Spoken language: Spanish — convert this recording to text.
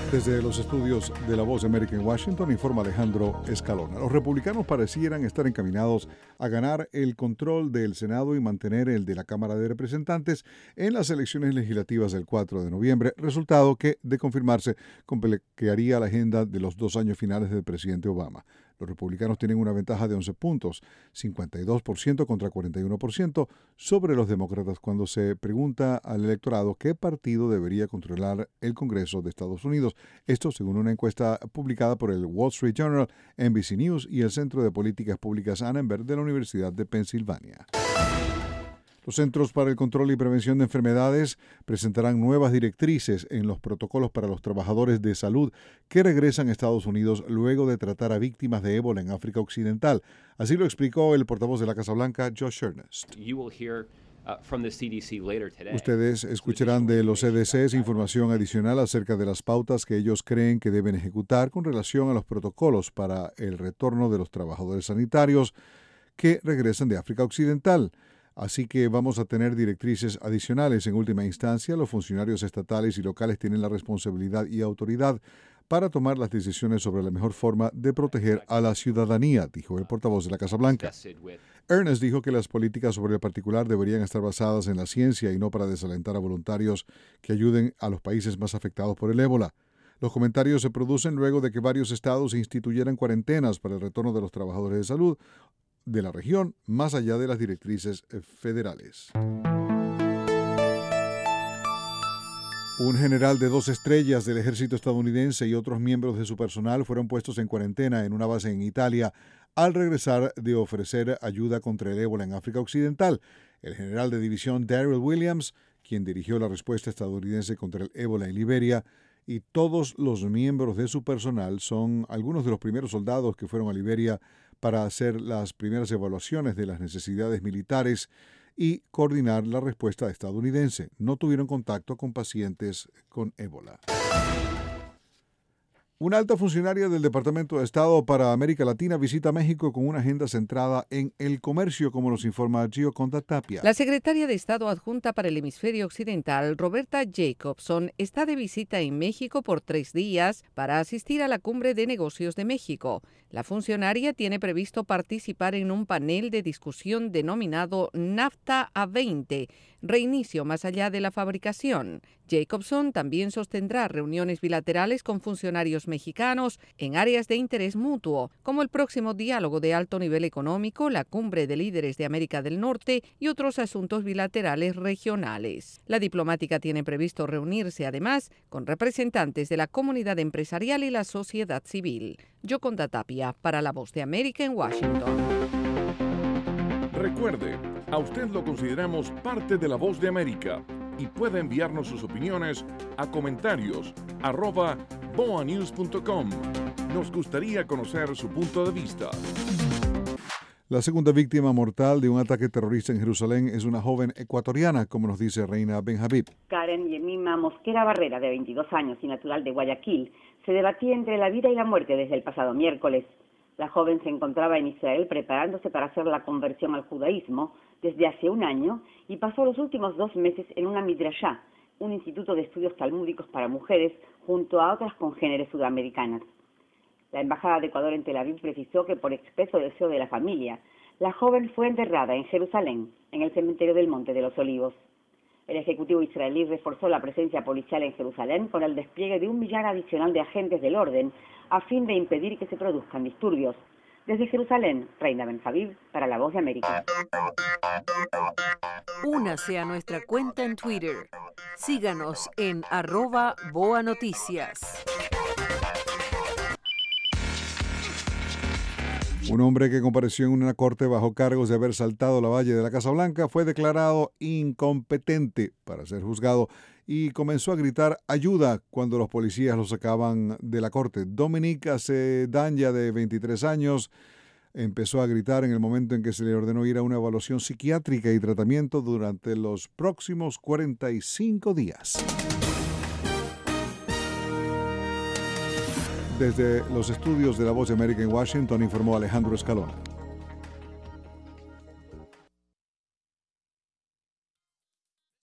Desde los estudios de La Voz de América en Washington, informa Alejandro Escalona. Los republicanos parecieran estar encaminados a ganar el control del Senado y mantener el de la Cámara de Representantes en las elecciones legislativas del 4 de noviembre, resultado que, de confirmarse, complicaría la agenda de los 2 años finales del presidente Obama. Los republicanos tienen una ventaja de 11 puntos, 52% contra 41%, sobre los demócratas cuando se pregunta al electorado qué partido debería controlar el Congreso de Estados Unidos. Esto según una encuesta publicada por el Wall Street Journal, NBC News y el Centro de Políticas Públicas Annenberg de la Universidad de Pensilvania. Los Centros para el Control y Prevención de Enfermedades presentarán nuevas directrices en los protocolos para los trabajadores de salud que regresan a Estados Unidos luego de tratar a víctimas de ébola en África Occidental. Así lo explicó el portavoz de la Casa Blanca, Josh Earnest. Ustedes escucharán de los CDC información adicional acerca de las pautas que ellos creen que deben ejecutar con relación a los protocolos para el retorno de los trabajadores sanitarios que regresan de África Occidental. Así que vamos a tener directrices adicionales. En última instancia, los funcionarios estatales y locales tienen la responsabilidad y autoridad para tomar las decisiones sobre la mejor forma de proteger a la ciudadanía, dijo el portavoz de la Casa Blanca. Earnest dijo que las políticas sobre el particular deberían estar basadas en la ciencia y no para desalentar a voluntarios que ayuden a los países más afectados por el ébola. Los comentarios se producen luego de que varios estados instituyeran cuarentenas para el retorno de los trabajadores de salud de la región, más allá de las directrices federales. Un general de 2 estrellas del ejército estadounidense y otros miembros de su personal fueron puestos en cuarentena en una base en Italia al regresar de ofrecer ayuda contra el ébola en África Occidental. El general de división Daryl Williams, quien dirigió la respuesta estadounidense contra el ébola en Liberia, y todos los miembros de su personal son algunos de los primeros soldados que fueron a Liberia para hacer las primeras evaluaciones de las necesidades militares y coordinar la respuesta estadounidense. No tuvieron contacto con pacientes con ébola. Una alta funcionaria del Departamento de Estado para América Latina visita México con una agenda centrada en el comercio, como nos informa Gioconda Tapia. La secretaria de Estado adjunta para el hemisferio occidental, Roberta Jacobson, está de visita en México por 3 días para asistir a la Cumbre de Negocios de México. La funcionaria tiene previsto participar en un panel de discusión denominado NAFTA A20, reinicio más allá de la fabricación. Jacobson también sostendrá reuniones bilaterales con funcionarios mexicanos en áreas de interés mutuo, como el próximo diálogo de alto nivel económico, la Cumbre de Líderes de América del Norte y otros asuntos bilaterales regionales. La diplomática tiene previsto reunirse además con representantes de la comunidad empresarial y la sociedad civil. Gioconda Tapia, para La Voz de América en Washington. Recuerde, a usted lo consideramos parte de La Voz de América y puede enviarnos sus opiniones a comentarios@boanews.com. Nos gustaría conocer su punto de vista. La segunda víctima mortal de un ataque terrorista en Jerusalén es una joven ecuatoriana, como nos dice Reina Benhabib. Karen Yemima Mosquera Barrera, de 22 años y natural de Guayaquil, se debatía entre la vida y la muerte desde el pasado miércoles. La joven se encontraba en Israel preparándose para hacer la conversión al judaísmo desde hace 1 año y pasó los últimos 2 meses en una midrashá, un instituto de estudios talmúdicos para mujeres, junto a otras congéneres sudamericanas. La Embajada de Ecuador en Tel Aviv precisó que por expreso deseo de la familia, la joven fue enterrada en Jerusalén, en el cementerio del Monte de los Olivos. El Ejecutivo israelí reforzó la presencia policial en Jerusalén con el despliegue de 1 millar adicional de agentes del orden a fin de impedir que se produzcan disturbios. Desde Jerusalén, Reina Benhabib, para La Voz de América. Únase a nuestra cuenta en Twitter. Síganos en @BoaNoticias. Un hombre que compareció en una corte bajo cargos de haber saltado la valla de la Casa Blanca fue declarado incompetente para ser juzgado y comenzó a gritar ayuda cuando los policías lo sacaban de la corte. Dominic Acedanya, de 23 años, empezó a gritar en el momento en que se le ordenó ir a una evaluación psiquiátrica y tratamiento durante los próximos 45 días. Desde los estudios de La Voz de América en Washington, informó Alejandro Escalona.